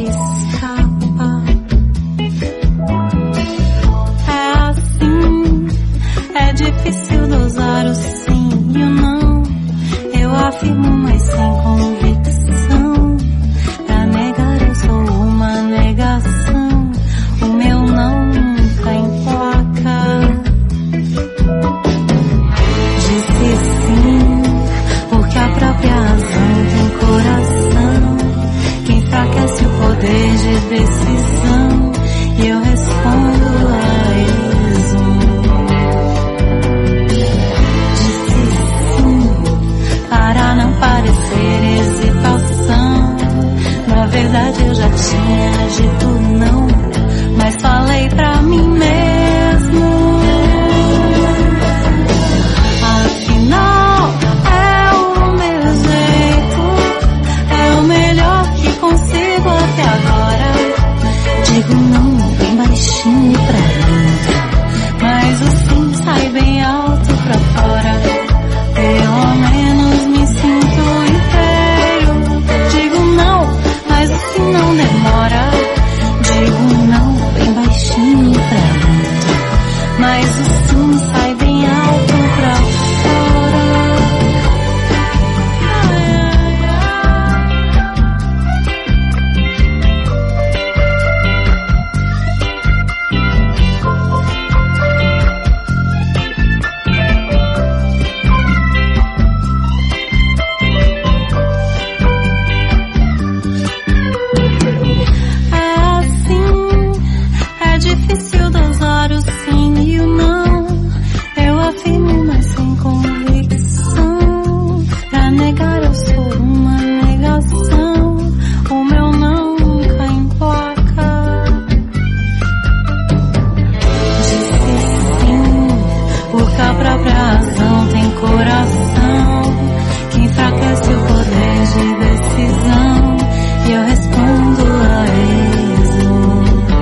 escapa. É assim, é difícil dosar o sim e o não. Eu afirmo, mas sem convicção. Pra negar eu sou uma negação. O meu não nunca emplaca. Disse sim, porque a própria razão tem coração. Quem enfraquece o poder de decisão. E eu respondo a esmo. Disse sim, para não parecer hesitação. Na verdade eu já tinha dito não, mas falei pra mim mesmo. Afinal, é o meu jeito, é o melhor que consigo até agora. Digo não bem baixinho pra dentro, mas o sim sai bem alto pra fora. Pelo menos me sinto inteiro. Digo não, mas o sim não demora. Digo não bem baixinho pra dentro, mas o sim sai bem alto pra fora. É assim, é difícil dosar o sim e o não. Eu afirmo, mas sem convicção. Pra negar eu sou uma negação. O meu não nunca emplaca. Disse sim, porque a própria razão tem coração. Que enfraquece o poder de decisão. E eu respondo a esmo.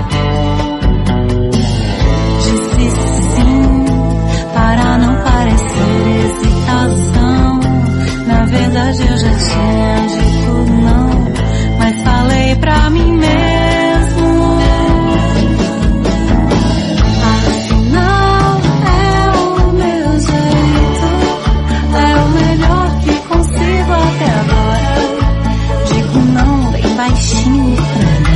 Disse sim, para não parecer hesitação. Na verdade eu já tinha dito não, mas falei pra mim mesmo. Afinal, é o meu jeito, é o melhor que consigo até agora. Digo não bem baixinho pra mim,